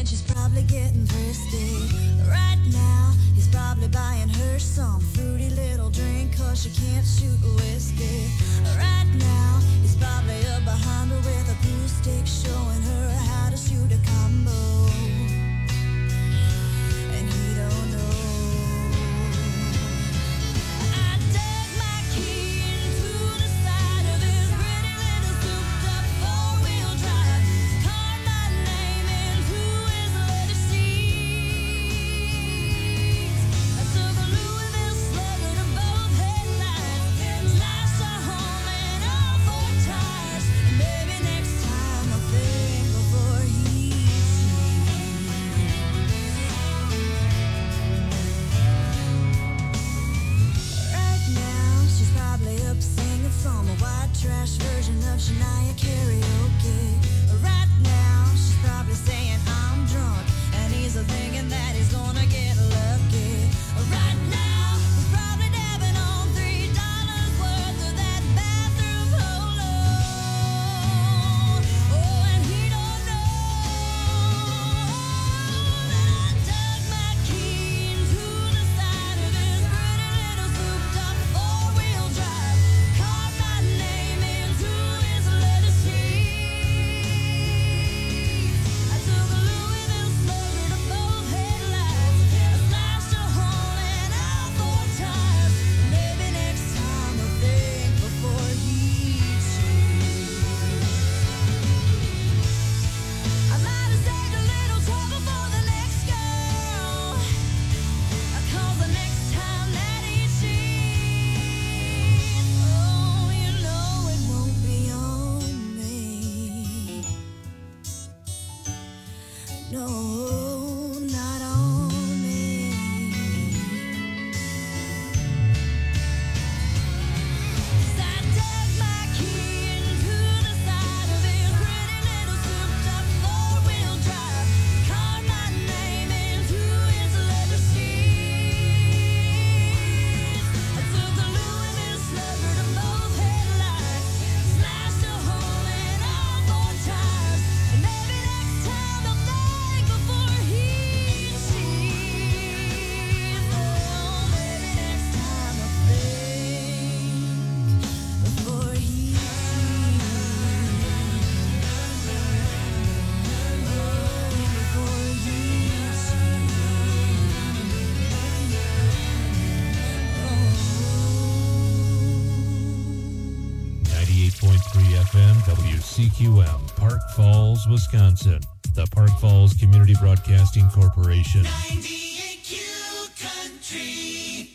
she's probably getting thirsty. Right now, he's probably buying her some fruity little drink, 'cause she can't shoot whiskey. Right now, he's probably up behind her with a glue stick, showing her how to shoot a combo. And he don't know. I dug my key into the side of his pretty little souped-up four-wheel drive, carved my name into his leather seats. I took a Louisville Slugger to both headlights, slashed a hole in all four tires. Maybe next time I'll think before he Right now, she's probably up singing some white trash version of Shania karaoke. Right now, she's probably saying I'm drunk, and he's thinking that he's gonna get lucky. Right now, he's probably dabbing on $3 worth of that bathroom polo. Oh, and he don't know that I dug my key into the side of his pretty little souped-up four-wheel drive, carved my name into his leather seats. I took a Louisville Slugger to both headlights, I slashed a hole in all four tires. Maybe next time I'll think before he cheats. I might have saved a little trouble for the next girl, 'cause the next time that he cheats, oh, you know it won't be on me. No, not on me. 'Cause I dug my key into the side of his pretty little souped-up four-wheel drive, carved my name into his leather seats. I took a Louisville Slugger to both headlights, slashed a hole in all four tires. And maybe next time I'll think before he cheats. Oh, maybe next time I'll think before he cheats. 98.3 FM WCQM, Park Falls, Wisconsin. The Park Falls Community Broadcasting Corporation. 98Q Country.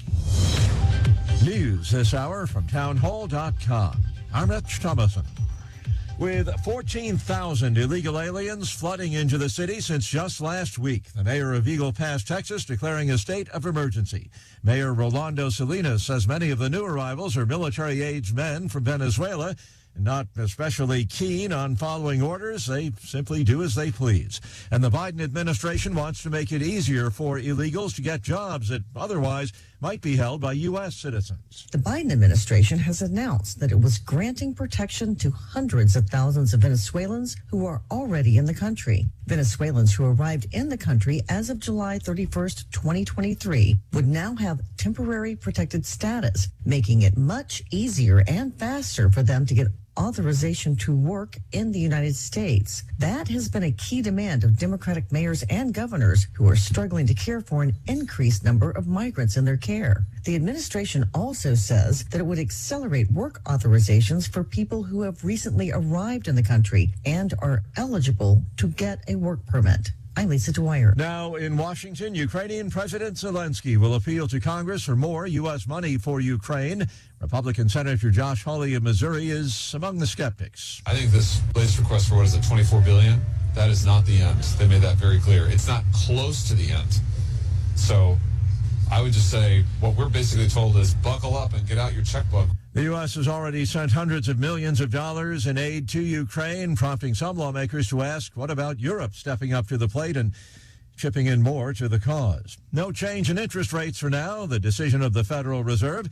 News this hour from townhall.com. I'm Rich Thomason. With 14,000 illegal aliens flooding into the city since just last week, the mayor of Eagle Pass, Texas, declaring a state of emergency. Mayor Rolando Salinas says many of the new arrivals are military-aged men from Venezuela, not especially keen on following orders. They simply do as they please. And the Biden administration wants to make it easier for illegals to get jobs that otherwise might be held by U.S. citizens. The Biden administration has announced that it was granting protection to hundreds of thousands of Venezuelans who are already in the country. Venezuelans who arrived in the country as of July 31st, 2023, would now have temporary protected status, making it much easier and faster for them to get authorization to work in the United States. That has been a key demand of Democratic mayors and governors who are struggling to care for an increased number of migrants in their care. The administration also says that it would accelerate work authorizations for people who have recently arrived in the country and are eligible to get a work permit. I'm Lisa Dwyer. Now in Washington, Ukrainian President Zelensky will appeal to Congress for more U.S. money for Ukraine. Republican Senator Josh Hawley of Missouri is among the skeptics. I think this latest request for $24 billion, that is not the end. They made that very clear. It's not close to the end. So I would just say what we're basically told is buckle up and get out your checkbook. The U.S. has already sent hundreds of millions of dollars in aid to Ukraine, prompting some lawmakers to ask, what about Europe stepping up to the plate and chipping in more to the cause? No change in interest rates for now, the decision of the Federal Reserve.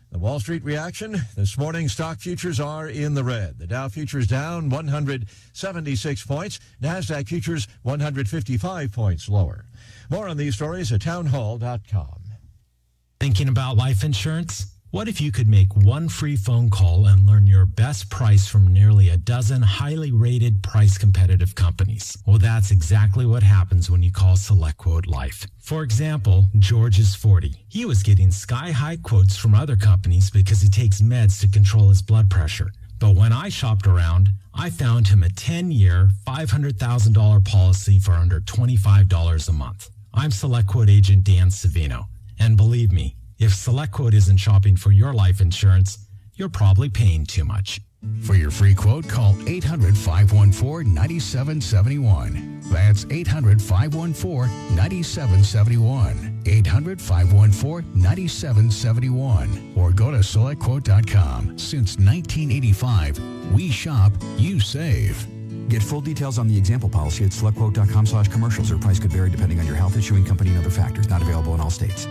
The Wall Street reaction, this morning stock futures are in the red. The Dow futures down 176 points. NASDAQ futures 155 points lower. More on these stories at townhall.com. Thinking about life insurance? What if you could make one free phone call and learn your best price from nearly a dozen highly rated, price-competitive companies? Well, that's exactly what happens when you call SelectQuote Life. For example, George is 40. He was getting sky-high quotes from other companies because he takes meds to control his blood pressure. But when I shopped around, I found him a 10-year, $500,000 policy for under $25 a month. I'm SelectQuote agent Dan Savino. And believe me, if SelectQuote isn't shopping for your life insurance, you're probably paying too much. For your free quote, call 800-514-9771. That's 800-514-9771. 800-514-9771. Or go to SelectQuote.com. Since 1985, we shop, you save. Get full details on the example policy at SelectQuote.com/commercials. Or price could vary depending on your health, issuing company, and other factors. Not available in all states.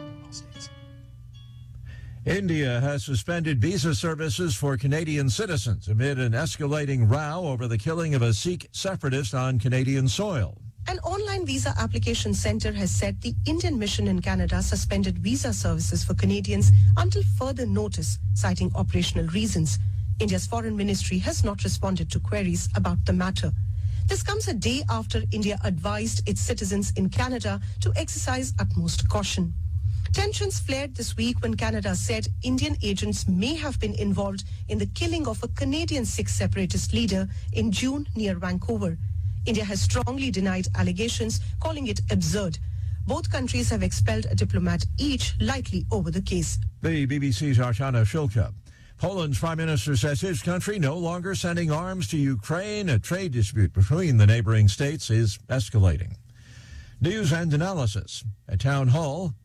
India has suspended visa services for Canadian citizens amid an escalating row over the killing of a Sikh separatist on Canadian soil. An online visa application center has said the Indian mission in Canada suspended visa services for Canadians until further notice, citing operational reasons. India's foreign ministry has not responded to queries about the matter. This comes a day after India advised its citizens in Canada to exercise utmost caution. Tensions flared this week when Canada said Indian agents may have been involved in the killing of a Canadian Sikh separatist leader in June near Vancouver. India has strongly denied allegations, calling it absurd. Both countries have expelled a diplomat each, likely over the case. The BBC's Archana Shulka. Poland's prime minister says his country no longer sending arms to Ukraine. A trade dispute between the neighboring states is escalating. News and analysis at townhall.com.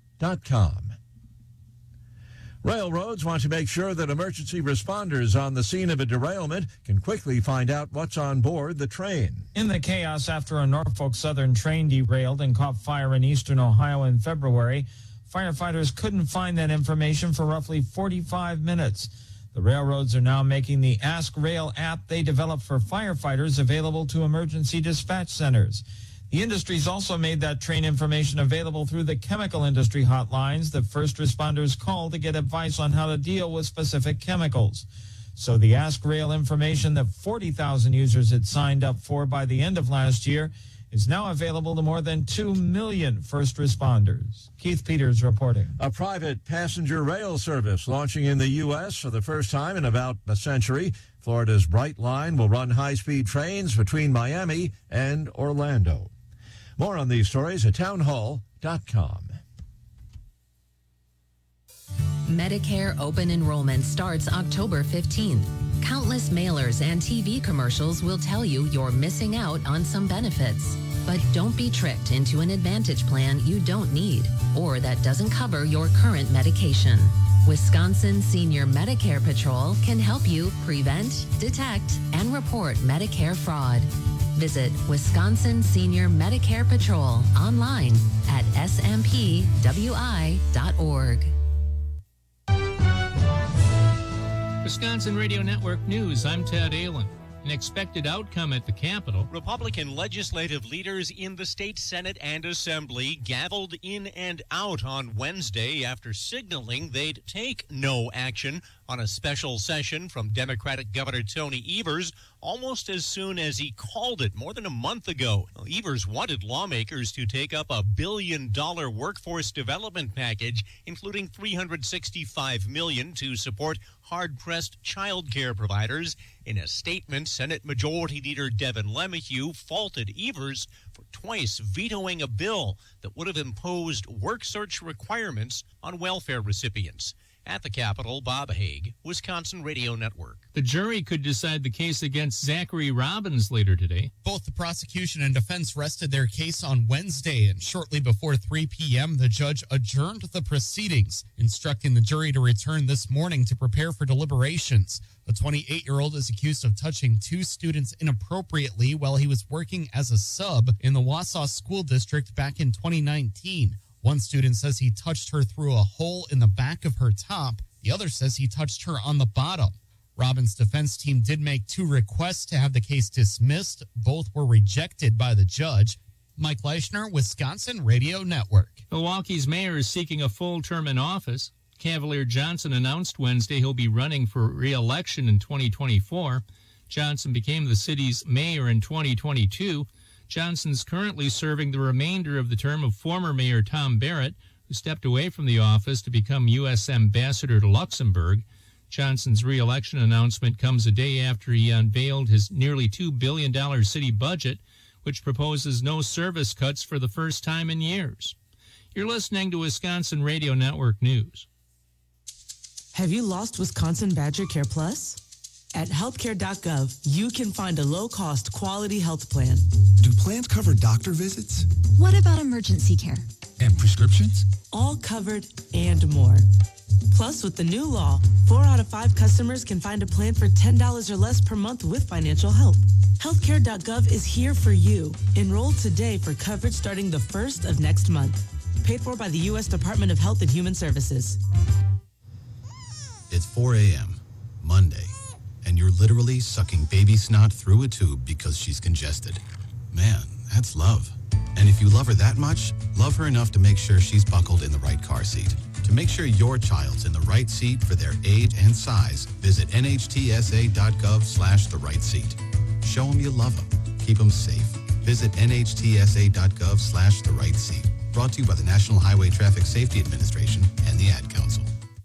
Railroads want to make sure that emergency responders on the scene of a derailment can quickly find out what's on board the train. In the chaos after a Norfolk Southern train derailed and caught fire in eastern Ohio in February, firefighters couldn't find that information for roughly 45 minutes. The railroads are now making the Ask Rail app they developed for firefighters available to emergency dispatch centers. The industry's also made that train information available through the chemical industry hotlines that first responders call to get advice on how to deal with specific chemicals. So the Ask Rail information that 40,000 users had signed up for by the end of last year is now available to more than 2 million first responders. Keith Peters reporting. A private passenger rail service launching in the U.S. for the first time in about a century. Florida's Brightline will run high-speed trains between Miami and Orlando. More on these stories at townhall.com. Medicare open enrollment starts October 15th. Countless mailers and TV commercials will tell you you're missing out on some benefits. But don't be tricked into an Advantage plan you don't need or that doesn't cover your current medication. Wisconsin Senior Medicare Patrol can help you prevent, detect, and report Medicare fraud. Visit Wisconsin Senior Medicare Patrol online at smpwi.org. Wisconsin Radio Network News, I'm Ted Allen. An expected outcome at the Capitol. Republican legislative leaders in the state Senate and Assembly gavelled in and out on Wednesday after signaling they'd take no action on a special session from Democratic Governor Tony Evers almost as soon as he called it more than a month ago. Evers wanted lawmakers to take up a $1 billion workforce development package, including $365 million to support hard-pressed child care providers. In a statement, Senate Majority Leader Devin LeMahieu faulted Evers for twice vetoing a bill that would have imposed work search requirements on welfare recipients. At the Capitol, Bob Haig, Wisconsin Radio Network. The jury could decide the case against Zachary Robbins later today. Both the prosecution and defense rested their case on Wednesday, and shortly before 3 p.m., the judge adjourned the proceedings, instructing the jury to return this morning to prepare for deliberations. The 28-year-old is accused of touching two students inappropriately while he was working as a sub in the Wausau School District back in 2019. One student says he touched her through a hole in the back of her top. The The other says he touched her on the bottom. Robin's defense team did make 2 requests to have the case dismissed. Both were rejected by the judge. Mike Leischner, Wisconsin Radio Network. Milwaukee's mayor is seeking a full term in office. Cavalier Johnson announced Wednesday he'll be running for re-election in 2024. Johnson became the city's mayor in 2022. Johnson's currently serving the remainder of the term of former Mayor Tom Barrett, who stepped away from the office to become U.S. Ambassador to Luxembourg. Johnson's re-election announcement comes a day after he unveiled his nearly $2 billion city budget, which proposes no service cuts for the first time in years. You're listening to Wisconsin Radio Network News. Have you lost Wisconsin Badger Care Plus? At healthcare.gov, you can find a low-cost, quality health plan. Do plans cover doctor visits? What about emergency care? And prescriptions? All covered and more. Plus, with the new law, 4 out of 5 customers can find a plan for $10 or less per month with financial help. Healthcare.gov is here for you. Enroll today for coverage starting the 1st of next month. Paid for by the U.S. Department of Health and Human Services. It's 4 a.m., Monday, and you're literally sucking baby snot through a tube because she's congested. Man, that's love. And if you love her that much, love her enough to make sure she's buckled in the right car seat. To make sure your child's in the right seat for their age and size, visit nhtsa.gov/the right seat. Show them you love them. Keep them safe. Visit nhtsa.gov/the right seat. Brought to you by the National Highway Traffic Safety Administration and the Ad Council.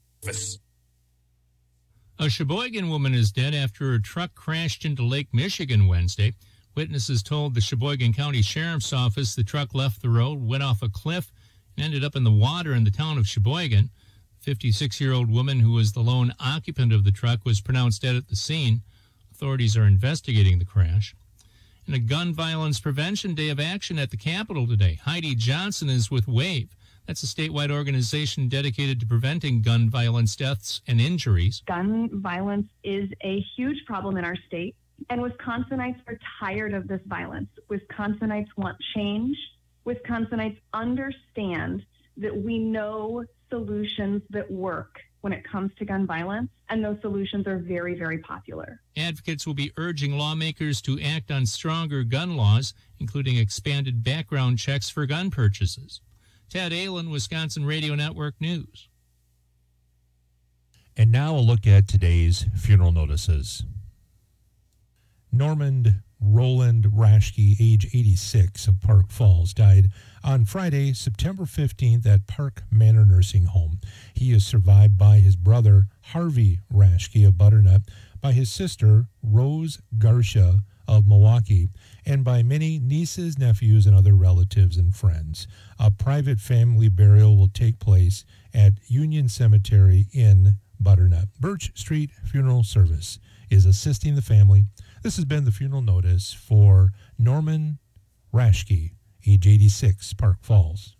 A Sheboygan woman is dead after her truck crashed into Lake Michigan Wednesday. Witnesses told the Sheboygan County Sheriff's Office the truck left the road, went off a cliff, and ended up in the water in the town of Sheboygan. The 56-year-old woman, who was the lone occupant of the truck, was pronounced dead at the scene. Authorities are investigating the crash. And a gun violence prevention day of action at the Capitol today. Heidi Johnson is with WAVE. That's a statewide organization dedicated to preventing gun violence deaths and injuries. Gun violence is a huge problem in our state, and Wisconsinites are tired of this violence. Wisconsinites want change. Wisconsinites understand that we know solutions that work when it comes to gun violence, and those solutions are very, very popular. Advocates will be urging lawmakers to act on stronger gun laws, including expanded background checks for gun purchases. Ted Allen, Wisconsin Radio Network News. And now a look at today's funeral notices. Normand Roland Raschke, age 86, of Park Falls, died on Friday, September 15th at Park Manor Nursing Home. He is survived by his brother, Harvey Raschke of Butternut, by his sister, Rose Garcia of Milwaukee, and by many nieces, nephews, and other relatives and friends. A private family burial will take place at Union Cemetery in Butternut. Birch Street Funeral Service is assisting the family. This has been the funeral notice for Norman Raschke, age 86, Park Falls.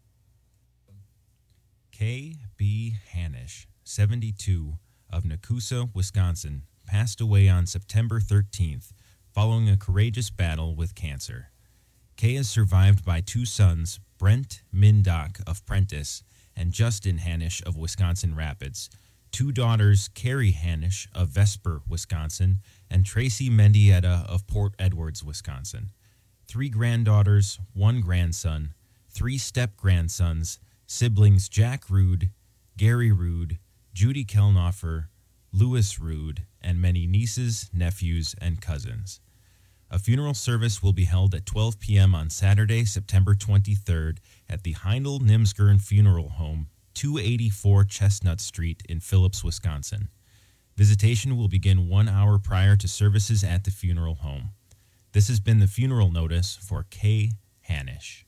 K.B. Hanisch, 72, of Nakusa, Wisconsin, passed away on September 13th following a courageous battle with cancer. Kay is survived by 2 sons, Brent Mindock of Prentice and Justin Hanisch of Wisconsin Rapids, 2 daughters, Carrie Hanisch of Vesper, Wisconsin, and Tracy Mendieta of Port Edwards, Wisconsin, 3 granddaughters, 1 grandson, 3 step-grandsons, siblings Jack Rude, Gary Rude, Judy Kelnoffer, Louis Rude, and many nieces, nephews, and cousins. A funeral service will be held at 12 p.m. on Saturday, September 23rd at the Heindel Nimsgern Funeral Home, 284 Chestnut Street in Phillips, Wisconsin. Visitation will begin 1 hour prior to services at the funeral home. This has been the funeral notice for Kay Hanisch.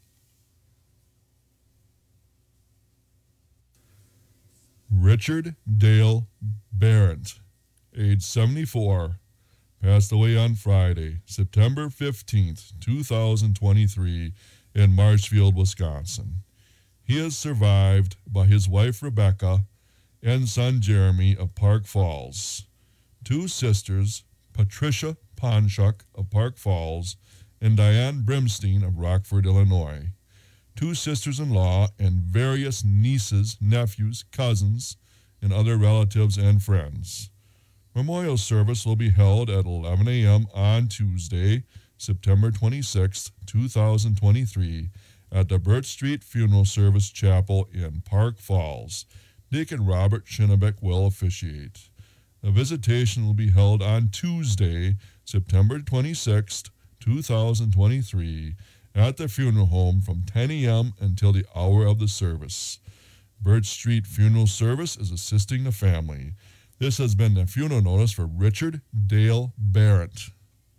Richard Dale Barrett, age 74, passed away on Friday, September 15th, 2023, in Marshfield, Wisconsin. He is survived by his wife Rebecca and son Jeremy of Park Falls, 2 sisters, Patricia Ponchuk of Park Falls and Diane Brimstein of Rockford, Illinois, 2 sisters-in-law and various nieces, nephews, cousins, and other relatives and friends. Memorial service will be held at 11 a.m. on Tuesday, September 26, 2023, at the Burt Street Funeral Service Chapel in Park Falls. Deacon Robert Chinnebeck will officiate. A visitation will be held on Tuesday, September 26, 2023, at the funeral home from 10 a.m. until the hour of the service. Burt Street Funeral Service is assisting the family. This has been the funeral notice for Richard Dale Barrett.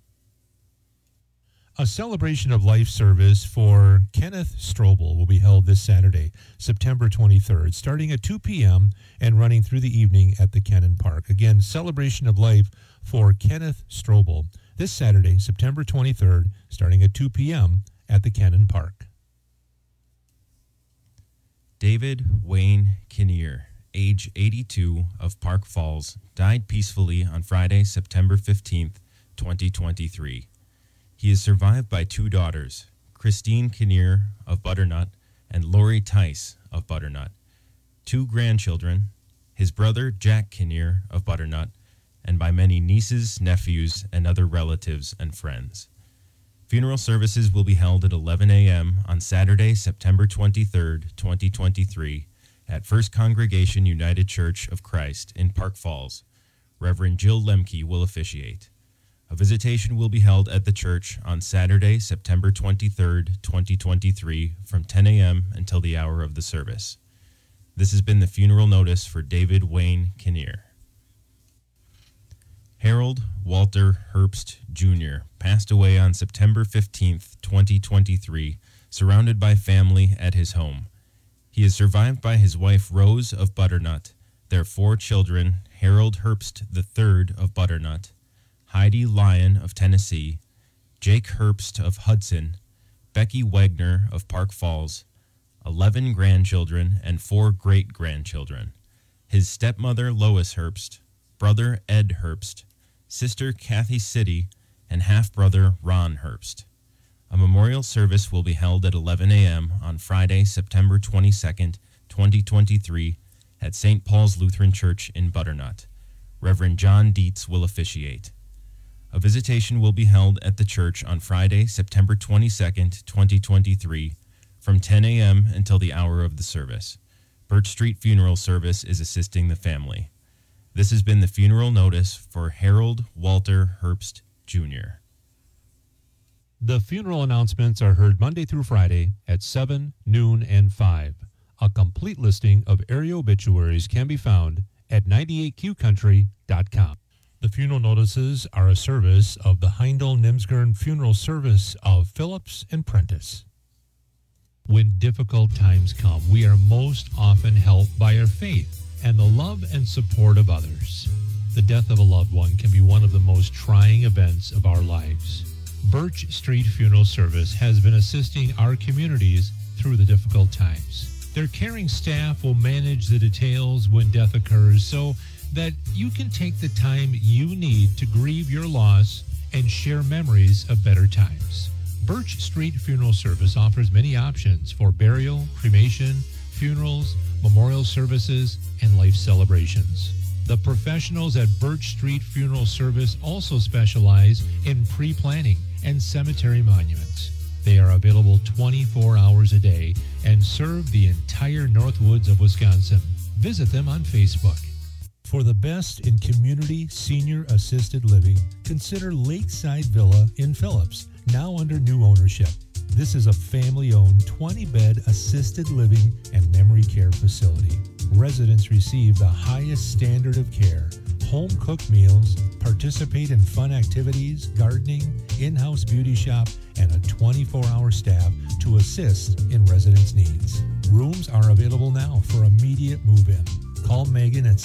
A celebration of life service for Kenneth Strobel will be held this Saturday, September 23rd, starting at 2 p.m. and running through the evening at the Kennan Park. Again, celebration of life for Kenneth Strobel this Saturday, September 23rd, starting at 2 p.m. at the Kennan Park. David Wayne Kinnear, age 82, of Park Falls, died peacefully on Friday, September 15th, 2023. He is survived by two daughters, Christine Kinnear of Butternut and Lori Tice of Butternut, two grandchildren, his brother Jack Kinnear of Butternut, and by many nieces, nephews, and other relatives and friends. Funeral services will be held at 11 a.m. on Saturday, September 23rd, 2023, at First Congregation United Church of Christ in Park Falls. Reverend Jill Lemke will officiate. A visitation will be held at the church on Saturday, September 23rd, 2023, from 10 a.m. until the hour of the service. This has been the funeral notice for David Wayne Kinnear. Harold Walter Herbst, Jr. passed away on September 15th, 2023, surrounded by family at his home. He is survived by his wife Rose of Butternut, their four children, Harold Herbst III of Butternut, Heidi Lyon of Tennessee, Jake Herbst of Hudson, Becky Wagner of Park Falls, 11 grandchildren and 4 great-grandchildren, his stepmother Lois Herbst, brother Ed Herbst, sister Kathy City, and half-brother Ron Herbst. A memorial service will be held at 11 a.m. on Friday, September 22nd, 2023, at St. Paul's Lutheran Church in Butternut. Reverend John Dietz will officiate. A visitation will be held at the church on Friday, September 22nd, 2023, from 10 a.m. until the hour of the service. Burt Street Funeral Service is assisting the family. This has been the funeral notice for Harold Walter Herbst, Jr. The funeral announcements are heard Monday through Friday at 7, noon, and 5. A complete listing of area obituaries can be found at 98qcountry.com. The funeral notices are a service of the Heindel-Nimsgern Funeral Service of Phillips and Prentice. When difficult times come, we are most often helped by our faith and the love and support of others. The death of a loved one can be one of the most trying events of our lives. Birch Street Funeral Service has been assisting our communities through the difficult times. Their caring staff will manage the details when death occurs so that you can take the time you need to grieve your loss and share memories of better times. Birch Street Funeral Service offers many options for burial, cremation, funerals, memorial services, and life celebrations. The professionals at Birch Street Funeral Service also specialize in pre-planning and cemetery monuments. They are available 24 hours a day and serve the entire Northwoods of Wisconsin. Visit them on Facebook. For the best in community senior assisted living, consider Lakeside Villa in Phillips, now under new ownership. This is a family-owned 20-bed assisted living and memory care facility. Residents receive the highest standard of care, home-cooked meals, participate in fun activities, gardening, in-house beauty shop, and a 24-hour staff to assist in residents' needs. Rooms are available now for immediate move-in. Call Megan at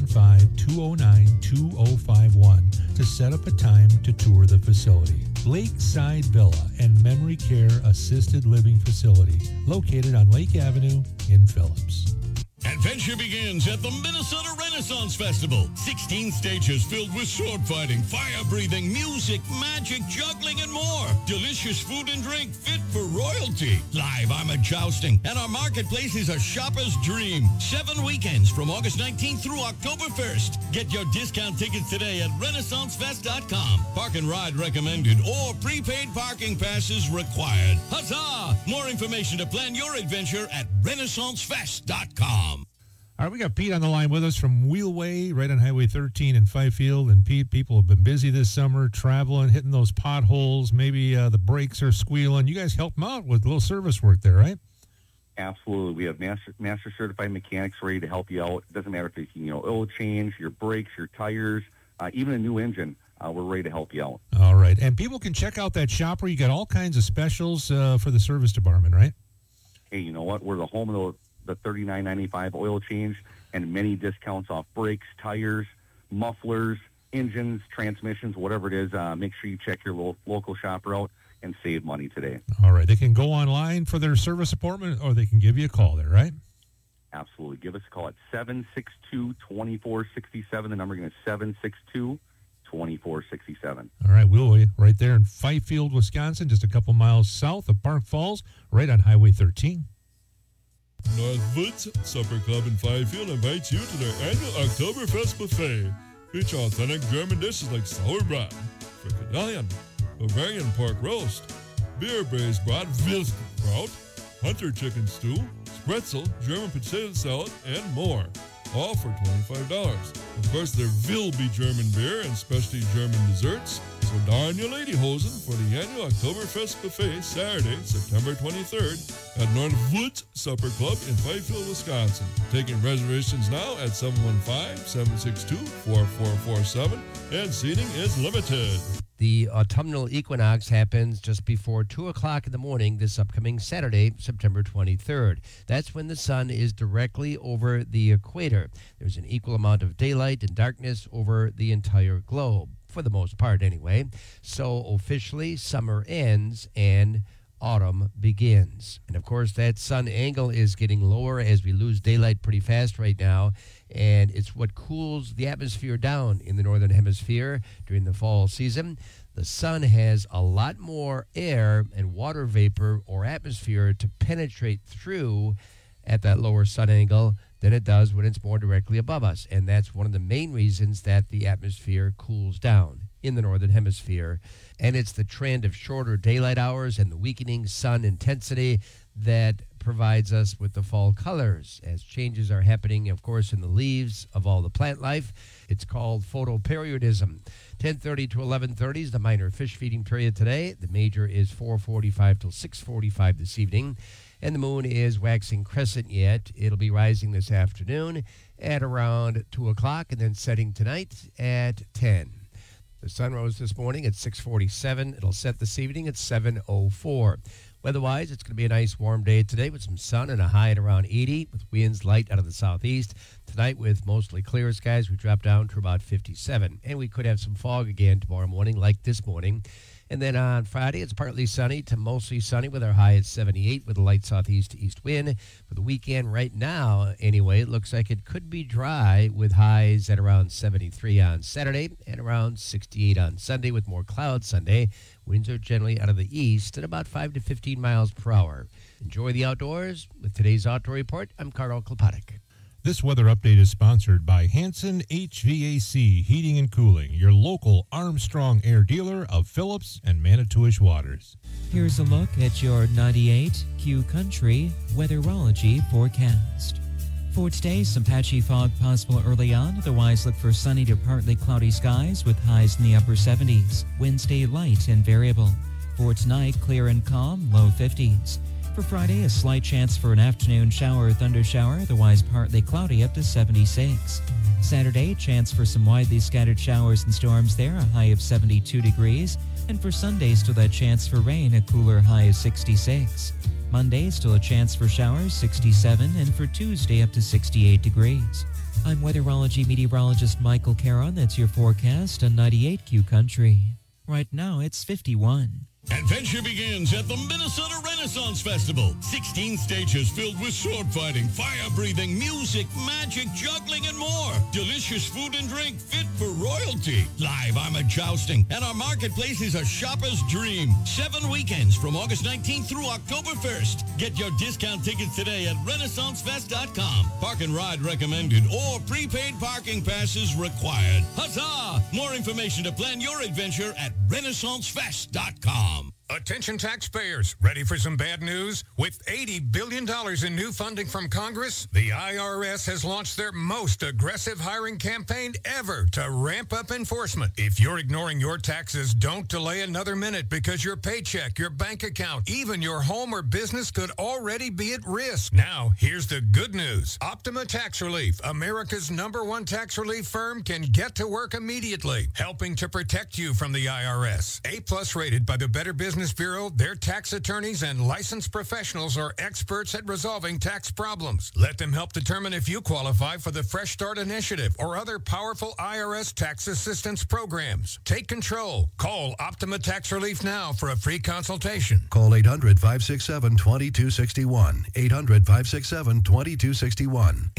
715-209-2051 to set up a time to tour the facility. Lakeside Villa and Memory Care Assisted Living Facility, located on Lake Avenue in Phillips. Adventure begins at the Minnesota Renaissance Festival. 16 stages filled with sword fighting, fire breathing, music, magic, juggling, and more. Delicious food and drink fit for royalty. Live armor jousting, and our marketplace is a shopper's dream. 7 weekends from August 19th through October 1st. Get your discount tickets today at RenaissanceFest.com. Park and ride recommended or prepaid parking passes required. Huzzah! More information to plan your adventure at RenaissanceFest.com. All right, we got Pete on the line with us from Wheelway, right on Highway 13 in Fifield. And Pete, people have been busy this summer, traveling, hitting those potholes. Maybe the brakes are squealing. You guys help them out with a little service work there, right? Absolutely. We have master certified mechanics ready to help you out. It doesn't matter if it's, oil change, your brakes, your tires, even a new engine. We're ready to help you out. All right. And people can check out that shop where you got all kinds of specials for the service department, right? Hey, you know what? We're the home of the $39.95 oil change and many discounts off brakes, tires, mufflers, engines, transmissions, whatever it is. Make sure you check your local shopper out and save money today. All right. They can go online for their service appointment, or they can give you a call there, right? Absolutely. Give us a call at 762-2467. The number again is 762-2467. All right. We'll right there in Fifield, Wisconsin, just a couple miles south of Park Falls, right on Highway 13. Northwoods Supper Club in Fifield invites you to their annual Oktoberfest buffet. Feature authentic German dishes like Sauerbraten, Frikadellen, Bavarian pork roast, beer braised brat, Wilskraut, hunter chicken stew, spretzel, German potato salad, and more. All for $25. Of course, there will be German beer and specialty German desserts. So darn your ladyhosen for the annual Oktoberfest buffet Saturday, September 23rd at Northwoods Supper Club in Fifield, Wisconsin. Taking reservations now at 715-762-4447, and seating is limited. The autumnal equinox happens just before 2 o'clock in the morning this upcoming Saturday, September 23rd. That's when the sun is directly over the equator. There's an equal amount of daylight and darkness over the entire globe, for the most part anyway. So officially, summer ends and autumn begins. And of course, that sun angle is getting lower as we lose daylight pretty fast right now. And it's what cools the atmosphere down in the northern hemisphere during the fall season. The sun has a lot more air and water vapor or atmosphere to penetrate through at that lower sun angle than it does when it's more directly above us. And that's one of the main reasons that the atmosphere cools down in the northern hemisphere. And it's the trend of shorter daylight hours and the weakening sun intensity that provides us with the fall colors as changes are happening, of course, in the leaves of all the plant life. It's called photoperiodism. 10:30 to 11:30 is the minor fish feeding period today. The major is 4:45 till 6:45 this evening. And the moon is waxing crescent yet. It'll be rising this afternoon at around 2 o'clock and then setting tonight at 10. The sun rose this morning at 6:47. It'll set this evening at 7:04. Weather-wise, it's going to be a nice warm day today with some sun and a high at around 80 with winds light out of the southeast. Tonight with mostly clear skies, we drop down to about 57. And we could have some fog again tomorrow morning like this morning. And then on Friday, it's partly sunny to mostly sunny with our high at 78 with a light southeast to east wind. For the weekend right now, anyway, it looks like it could be dry with highs at around 73 on Saturday and around 68 on Sunday with more clouds Sunday. Winds are generally out of the east at about 5 to 15 miles per hour. Enjoy the outdoors. With today's Outdoor Report, I'm Carl Klopatek. This weather update is sponsored by Hanson HVAC Heating and Cooling, your local Armstrong Air dealer of Phillips and Manitowish Waters. Here's a look at your 98Q Country weatherology forecast. For today, some patchy fog possible early on. Otherwise, look for sunny to partly cloudy skies with highs in the upper 70s. Winds stay light and variable. For tonight, clear and calm, low 50s. For Friday, a slight chance for an afternoon shower or thundershower, otherwise partly cloudy up to 76. Saturday, chance for some widely scattered showers and storms there, a high of 72 degrees. And for Sunday, still that chance for rain, a cooler high of 66. Monday, still a chance for showers, 67. And for Tuesday, up to 68 degrees. I'm weatherology meteorologist Michael Caron. That's your forecast on 98Q Country. Right now, it's 51. Adventure begins at the Minnesota Renaissance Renaissance Festival. 16 stages filled with sword fighting, fire breathing, music, magic, juggling, and more. Delicious food and drink fit for royalty. Live armored jousting, and our marketplace is a shopper's dream. 7 weekends from August 19th through October 1st. Get your discount tickets today at RenaissanceFest.com. Park and ride recommended or prepaid parking passes required. Huzzah! More information to plan your adventure at RenaissanceFest.com. Attention taxpayers, ready for some bad news? With $80 billion in new funding from Congress, the IRS has launched their most aggressive hiring campaign ever to ramp up enforcement. If you're ignoring your taxes, don't delay another minute because your paycheck, your bank account, even your home or business could already be at risk. Now, here's the good news. Optima Tax Relief, America's #1 tax relief firm, can get to work immediately, helping to protect you from the IRS. A+ rated by the Better Business Bureau, their tax attorneys and licensed professionals are experts at resolving tax problems. Let them help determine if you qualify for the Fresh Start Initiative or other powerful IRS tax assistance programs. Take control. Call Optima Tax Relief now for a free consultation. Call 800-567-2261. 800-567-2261.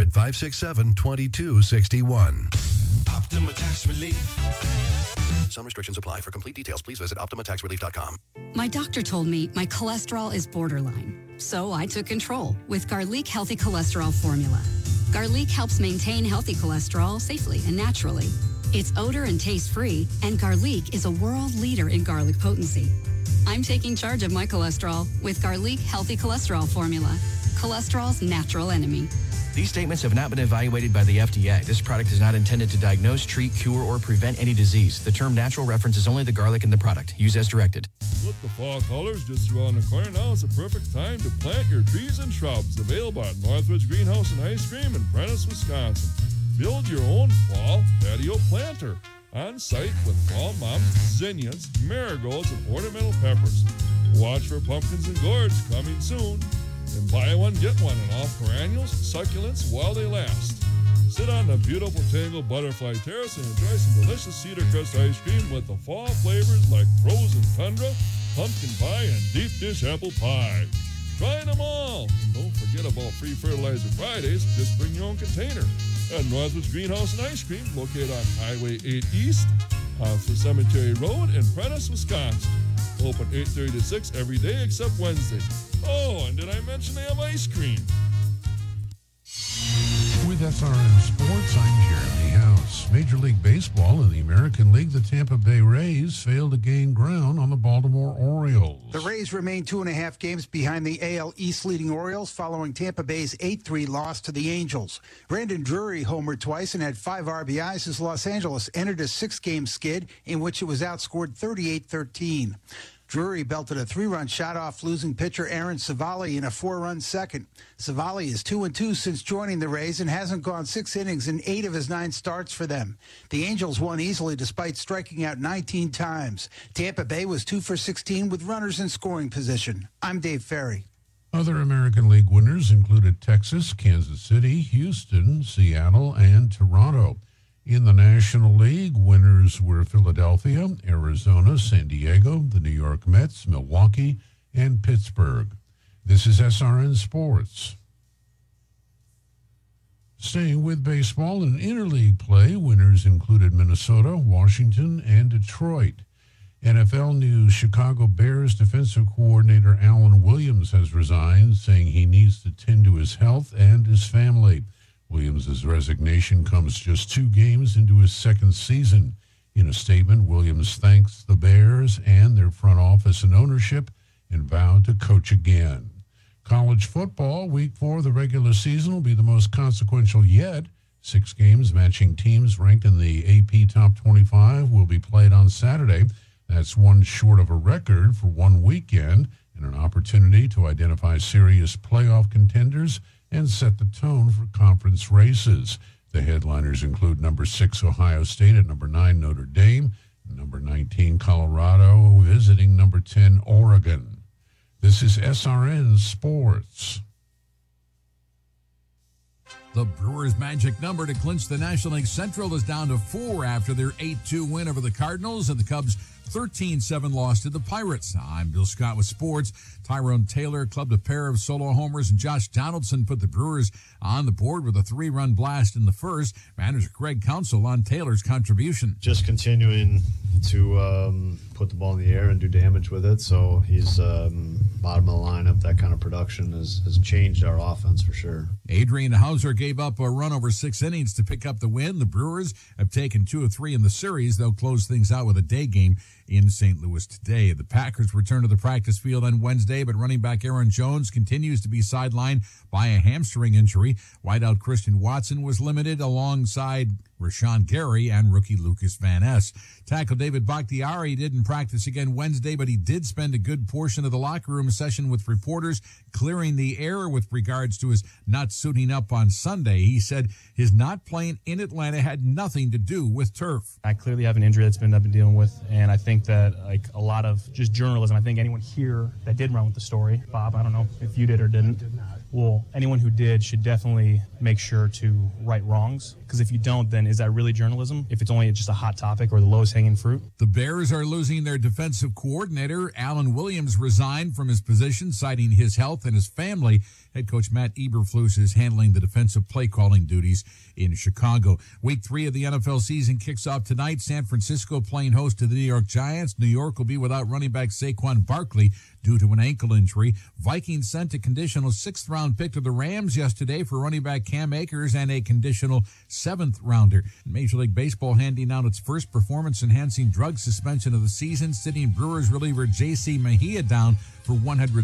800-567-2261. Optima Tax Relief. Some restrictions apply. For complete details, please visit OptimaTaxRelief.com. My doctor told me my cholesterol is borderline, so I took control with Garlic Healthy Cholesterol Formula. Garlic helps maintain healthy cholesterol safely and naturally. It's odor and taste-free, and Garlic is a world leader in garlic potency. I'm taking charge of my cholesterol with Garlic Healthy Cholesterol Formula, cholesterol's natural enemy. These statements have not been evaluated by the FDA. This product is not intended to diagnose, treat, cure, or prevent any disease. The term natural references only the garlic in the product. Use as directed. With the fall colors just around the corner, now is the perfect time to plant your trees and shrubs. Available at Northwoods Greenhouse and Ice Cream in Prentice, Wisconsin. Build your own fall patio planter on site with fall mums, zinnias, marigolds, and ornamental peppers. Watch for pumpkins and gourds coming soon. And buy one, get one on all perennials, succulents while they last. Sit on the beautiful Tangled Butterfly Terrace and enjoy some delicious Cedar Crust ice cream with the fall flavors like frozen tundra, pumpkin pie, and deep dish apple pie. Try them all. And don't forget about free fertilizer Fridays. Just bring your own container. At Northwoods Greenhouse and Ice Cream, located on Highway 8 East, off the Cemetery Road in Prentice, Wisconsin. Open 8:30 to 6 every day except Wednesday. Oh, and did I mention they have ice cream? With SRN Sports, I'm Jeremy House. Major League Baseball in the American League, the Tampa Bay Rays failed to gain ground on the Baltimore Orioles. The Rays remain 2.5 games behind the AL East leading Orioles following Tampa Bay's 8-3 loss to the Angels. Brandon Drury homered twice and had 5 RBIs as Los Angeles entered a 6-game skid in which it was outscored 38-13. Drury belted a 3-run shot off losing pitcher Aaron Savali in a 4-run second. Savali is 2-2 since joining the Rays and hasn't gone 6 innings in 8 of his 9 starts for them. The Angels won easily despite striking out 19 times. Tampa Bay was 2 for 16 with runners in scoring position. I'm Dave Ferry. Other American League winners included Texas, Kansas City, Houston, Seattle, and Toronto. In the National League, winners were Philadelphia, Arizona, San Diego, the New York Mets, Milwaukee, and Pittsburgh. This is SRN Sports. Staying with baseball in interleague play, winners included Minnesota, Washington, and Detroit. NFL news, Chicago Bears defensive coordinator Alan Williams has resigned, saying he needs to tend to his health and his family. Williams' resignation comes just 2 games into his second season. In a statement, Williams thanks the Bears and their front office and ownership and vowed to coach again. College football, week 4 of the regular season will be the most consequential yet. 6 games matching teams ranked in the AP Top 25 will be played on Saturday. That's one short of a record for one weekend and an opportunity to identify serious playoff contenders and set the tone for conference races. The headliners include number 6 Ohio State at number 9 Notre Dame, number 19 Colorado visiting number 10 Oregon. This is SRN Sports. The Brewers' magic number to clinch the National League Central is down to 4 after their 8-2 win over the Cardinals, and the Cubs' 13-7 loss to the Pirates. I'm Bill Scott with sports. Tyrone Taylor clubbed a pair of solo homers, and Josh Donaldson put the Brewers on the board with a 3-run blast in the first. Manager Greg Counsell on Taylor's contribution. Just continuing to put the ball in the air and do damage with it. So he's bottom of the lineup. That kind of production has changed our offense for sure. Adrian Hauser gave up a run over 6 innings to pick up the win. The Brewers have taken 2 of 3 in the series. They'll close things out with a day game in St. Louis today. The Packers return to the practice field on Wednesday, but running back Aaron Jones continues to be sidelined by a hamstring injury. Wideout Christian Watson was limited alongside Rashawn Gary and rookie Lucas Van Ness. Tackle David Bakhtiari didn't practice again Wednesday, but he did spend a good portion of the locker room session with reporters, clearing the air with regards to his not suiting up on Sunday. He said his not playing in Atlanta had nothing to do with turf. I clearly have an injury that's I've been dealing with, and I think that like a lot of just journalism, I think anyone here that did run with the story, Bob, I don't know if you did or didn't. Well, anyone who did should definitely make sure to right wrongs, because if you don't, then is that really journalism? If it's only just a hot topic or the lowest hanging fruit? The Bears are losing their defensive coordinator. Alan Williams resigned from his position, citing his health and his family. Head coach Matt Eberflus is handling the defensive play calling duties in Chicago. Week 3 of the NFL season kicks off tonight. San Francisco playing host to the New York Giants. New York will be without running back Saquon Barkley due to an ankle injury. Vikings sent a conditional 6th-round pick to the Rams yesterday for running back Cam Akers and a conditional 7th-rounder. Major League Baseball handing out its first performance-enhancing drug suspension of the season, sitting Brewers reliever J.C. Mejia down for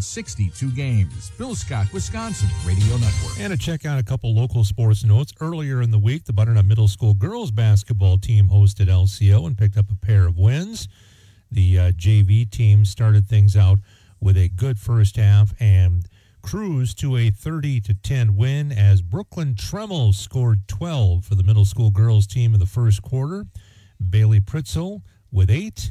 162 games. Bill Scott, Wisconsin Radio Network. And to check out a couple local sports notes. Earlier in the week, the Butternut Middle School girls basketball team hosted LCO and picked up a pair of wins. The JV team started things out with a good first half and cruised to a 30-10 win as Brooklyn Tremmel scored 12 for the middle school girls team in the first quarter. Bailey Pritzel with 8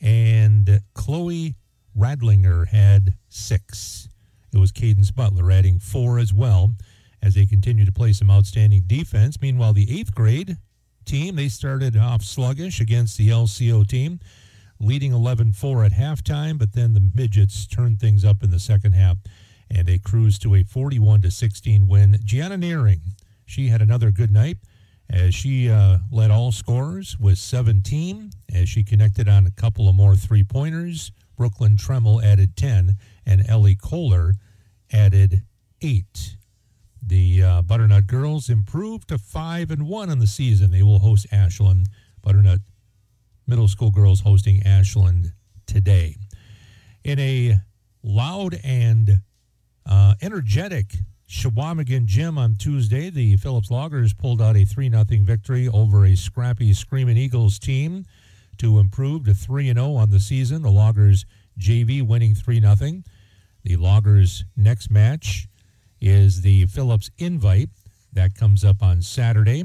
and Chloe Radlinger had 6. It was Cadence Butler adding 4 as well as they continue to play some outstanding defense. Meanwhile, the 8th grade team, they started off sluggish against the LCO team, leading 11-4 at halftime, but then the midgets turned things up in the second half, and they cruised to a 41-16 win. Gianna Nearing, she had another good night as she led all scorers with 17 as she connected on a couple of more three-pointers. Brooklyn Tremmel added 10, and Ellie Kohler added 8. The Butternut girls improved to 5-1 in the season. They will host Ashland. Butternut Middle School girls hosting Ashland today. In a loud and energetic Shawamigan Gym on Tuesday, the Phillips Loggers pulled out a 3-0 victory over a scrappy Screaming Eagles team to improve to 3-0 on the season. The Loggers JV winning 3-0. The Loggers' next match is the Phillips Invite. That comes up on Saturday.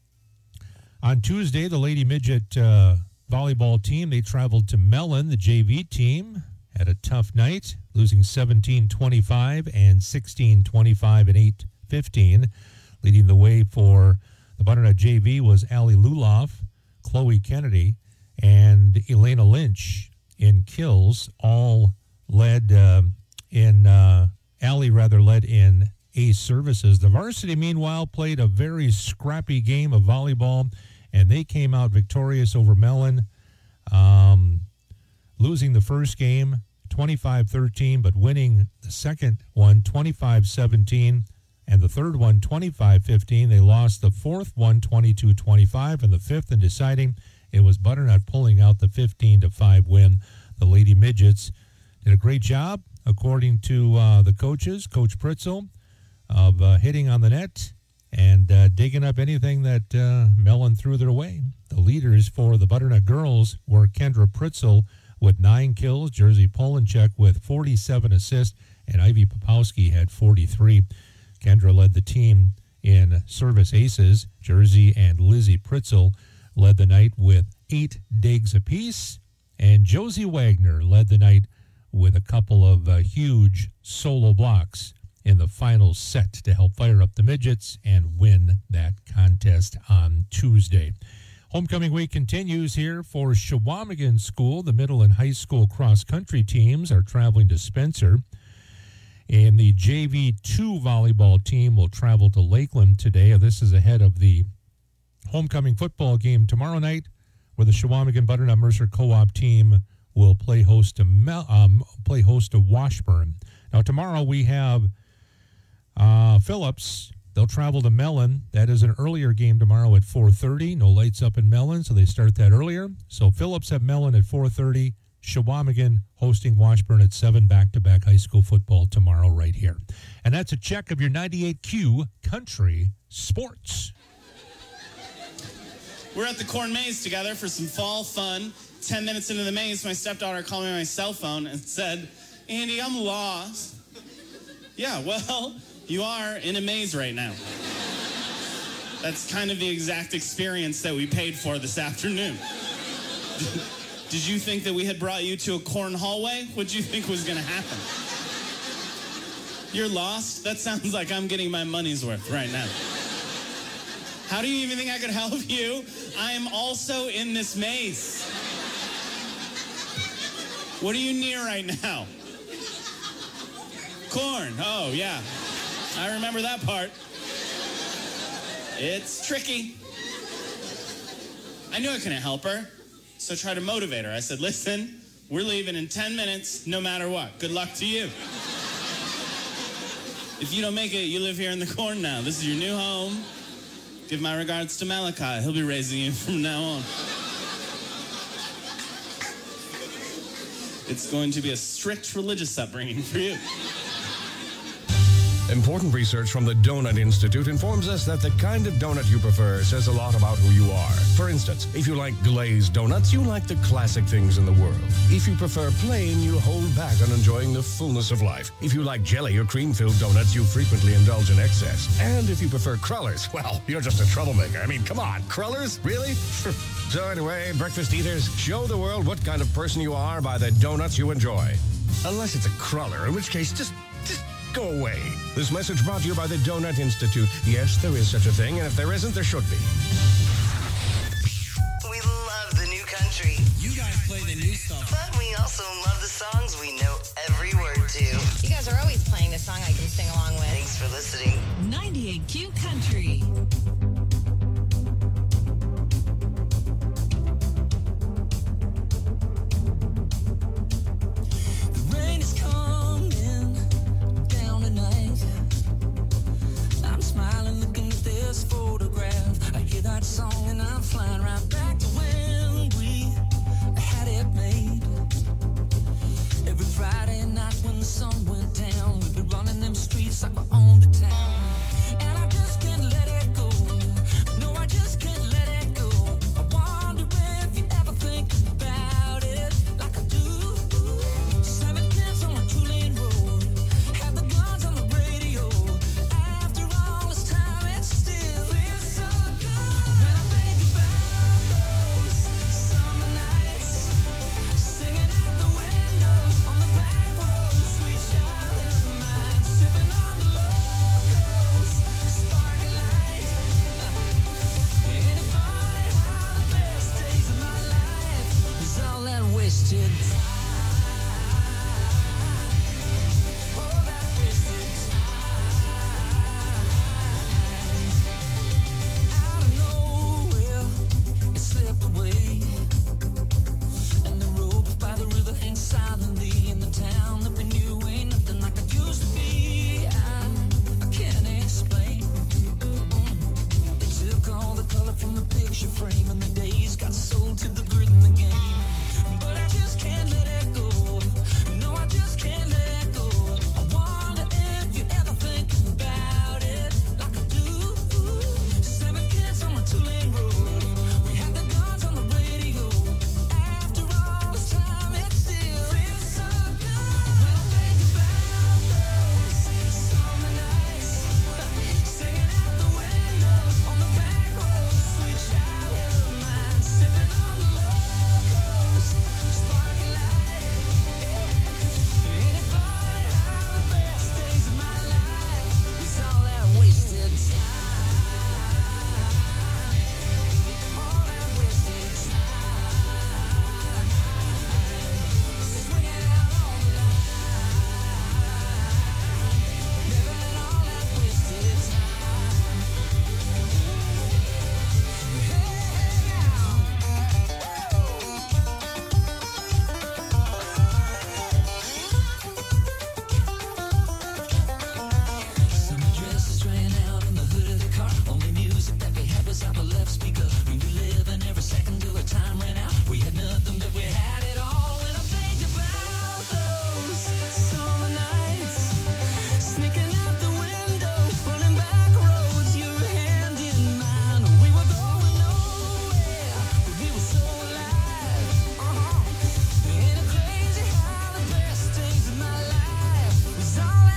On Tuesday, the Lady Midget volleyball team, they traveled to Mellon. The JV team had a tough night, losing 17-25 and 16-25 and 8-15. Leading the way for the Butternut JV was Allie Luloff, Chloe Kennedy, and Elena Lynch in kills. All led Allie led in ace services. The varsity, meanwhile, played a very scrappy game of volleyball, and they came out victorious over Mellon, losing the first game 25-13, but winning the second one 25-17, and the third one 25-15. They lost the fourth one 22-25, and the fifth and deciding, it was Butternut pulling out the 15-5 win. The Lady Midgets did a great job, according to the coaches, Coach Pritzel, of hitting on the net and digging up anything that Mellon threw their way. The leaders for the Butternut girls were Kendra Pritzel with 9 kills, Jersey Polenchek with 47 assists, and Ivy Popowski had 43. Kendra led the team in service aces. Jersey and Lizzie Pritzel led the night with 8 digs apiece, and Josie Wagner led the night with a couple of huge solo blocks in the final set to help fire up the Midgets and win that contest on Tuesday. Homecoming week continues here for Chequamegon School. The middle and high school cross-country teams are traveling to Spencer. And the JV2 volleyball team will travel to Lakeland today. This is ahead of the homecoming football game tomorrow night, where the Chequamegon Butternut Mercer Co-op team will play host to Washburn. Now tomorrow we have Phillips. They'll travel to Mellon. That is an earlier game tomorrow at 4:30. No lights up in Mellon, so they start that earlier. So Phillips at Mellon at 4:30. Chequamegon hosting Washburn at 7, back-to-back high school football tomorrow right here. And that's a check of your 98Q Country Sports. We're at the Corn Maze together for some fall fun. 10 minutes into the maze, my stepdaughter called me on my cell phone and said, "Andy, I'm lost." Yeah, well, you are in a maze right now. That's kind of the exact experience that we paid for this afternoon. Did you think that we had brought you to a corn hallway? What did you think was going to happen? You're lost? That sounds like I'm getting my money's worth right now. How do you even think I could help you? I am also in this maze. What are you near right now? Corn. Oh, yeah. I remember that part. It's tricky. I knew I couldn't help her, so I tried to motivate her. I said, "Listen, we're leaving in 10 minutes no matter what. Good luck to you. If you don't make it, you live here in the corn now. This is your new home. Give my regards to Malachi. He'll be raising you from now on." It's going to be a strict religious upbringing for you. Important research from the Donut Institute informs us that the kind of donut you prefer says a lot about who you are. For instance, if you like glazed donuts, you like the classic things in the world. If you prefer plain, you hold back on enjoying the fullness of life. If you like jelly or cream-filled donuts, you frequently indulge in excess. And if you prefer crullers, well, you're just a troublemaker. I mean, come on, crullers? Really? So anyway, breakfast eaters, show the world what kind of person you are by the donuts you enjoy. Unless it's a cruller, in which case, just go away. This message brought to you by the Donut Institute. Yes, there is such a thing, and if there isn't, there should be. We love the new country. You guys play the new stuff. But we also love the songs we know every word to. You guys are always playing the song I can sing along with. Thanks for listening. 98Q Country. Photograph. I hear that song and I'm flying right back to when we had it made. Every Friday night when the sun went down, we'd be running them streets like we owned the town. And I just can't let it go. No, I just can't let it go. I wonder if you ever think about it like I do. 7 kids on a 2-lane road, had the guns on the radio. After all this time, it's still feels so good when I think about those summer nights, singing out the window on the back road, sweet child of mine, sipping on the local.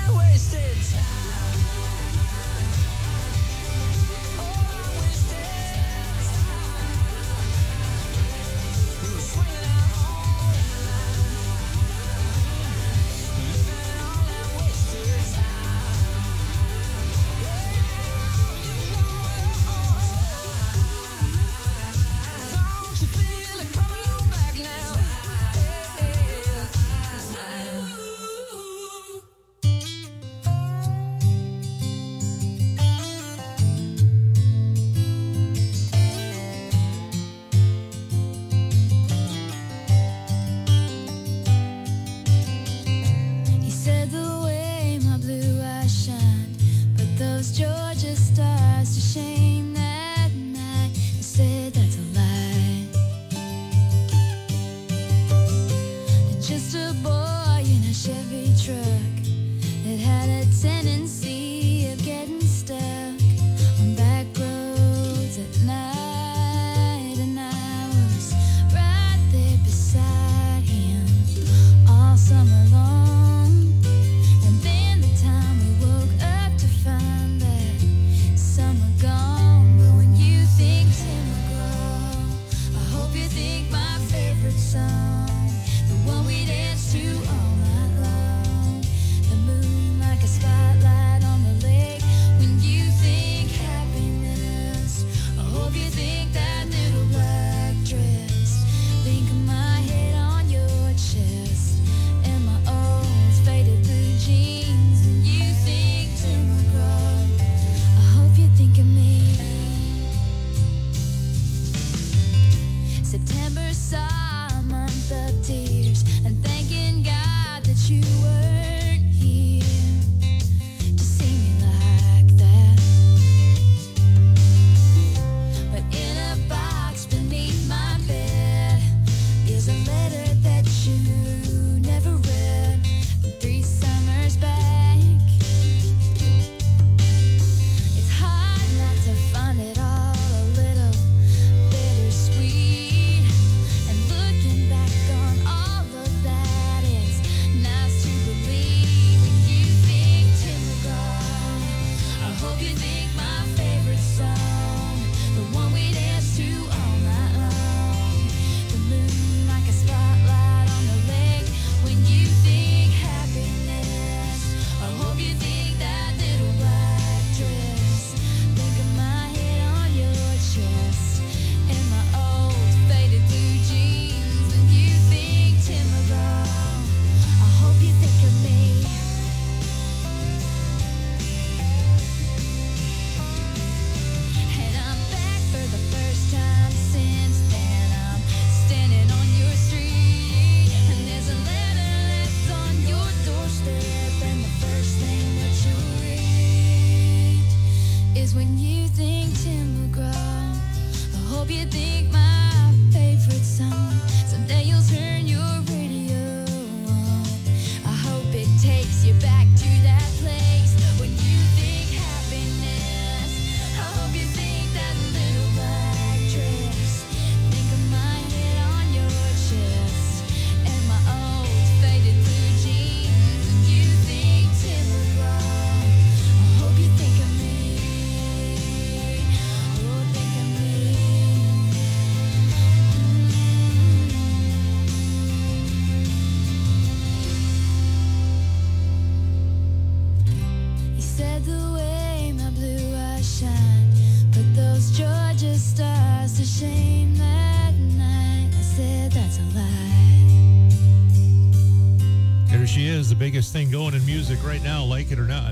is the biggest thing going in music right now, like it or not.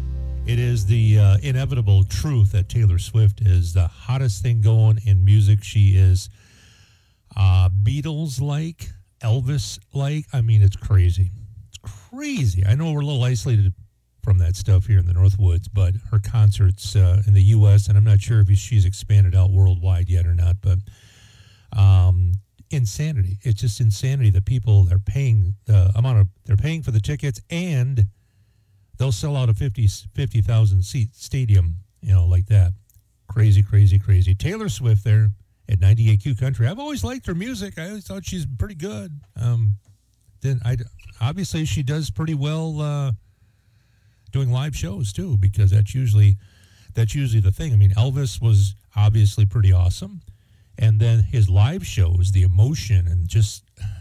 It is the inevitable truth that Taylor Swift is the hottest thing going in music. She is Beatles-like, Elvis-like. I mean, it's crazy. It's crazy. I know we're a little isolated from that stuff here in the Northwoods, but her concerts in the U.S., and I'm not sure if she's expanded out worldwide yet or not, but insanity. It's just insanity that people are paying the amount of, they're paying for the tickets, and they'll sell out a 50,000 seat stadium, like that. Crazy, crazy, crazy. Taylor Swift there at 98Q Country. I've always liked her music. I always thought she's pretty good. Obviously she does pretty well doing live shows too, because that's usually the thing. I mean, Elvis was obviously pretty awesome, and then his live shows, the emotion and just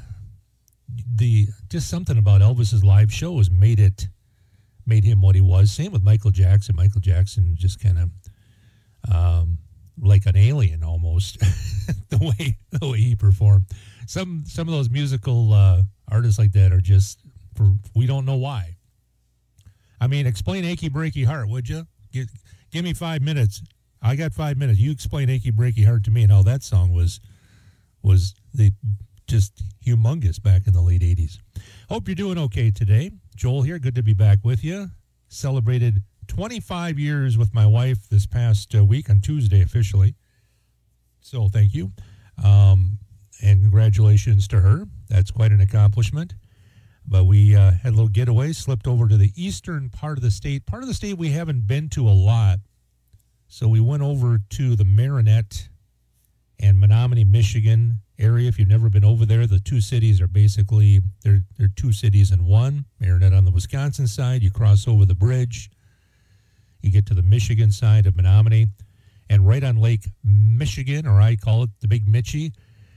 something about Elvis's live shows made him what he was. Same with Michael Jackson. Michael Jackson just kind of like an alien almost, the way he performed. Some of those musical artists like that are just, we don't know why. I mean, explain Achy Breaky Heart, would you? Give me 5 minutes. I got 5 minutes. You explain Achy Breaky Heart to me and how that song was just humongous back in the late 80s. Hope you're doing okay today. Joel here. Good to be back with you. Celebrated 25 years with my wife this past week on Tuesday officially. So thank you. And congratulations to her. That's quite an accomplishment. But we had a little getaway, slipped over to the eastern part of the state we haven't been to a lot. So we went over to the Marinette and Menominee, Michigan area. If you've never been over there, the two cities are basically, they're two cities in one. Marinette on the Wisconsin side, you cross over the bridge, you get to the Michigan side of Menominee, and right on Lake Michigan, or I call it the Big Mitchie,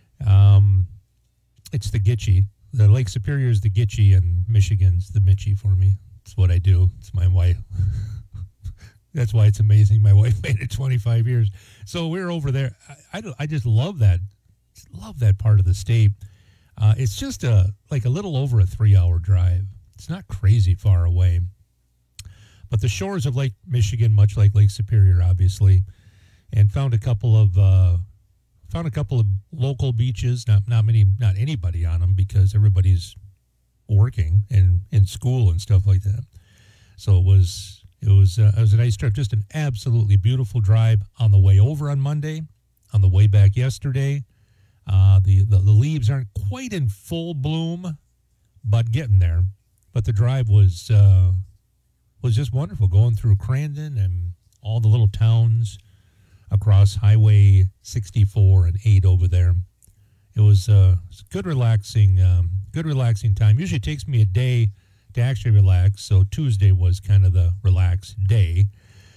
it's the Gitchie. The Lake Superior is the Gitchie, and Michigan's the Mitchie for me. It's what I do. It's my wife. That's why it's amazing. My wife made it 25 years. So we're over there. I just love that. Love that part of the state. It's just like a little over a 3-hour drive. It's not crazy far away. But the shores of Lake Michigan, much like Lake Superior, obviously, and found a couple of local beaches. Not anybody on them because everybody's working and in school and stuff like that. So it was a nice trip. Just an absolutely beautiful drive on the way over on Monday, on the way back yesterday. The leaves aren't quite in full bloom, but getting there. But the drive was just wonderful, going through Crandon and all the little towns across Highway 64 and 8 over there. It was a good relaxing time. Usually it takes me a day to actually relax, so Tuesday was kind of the relaxed day.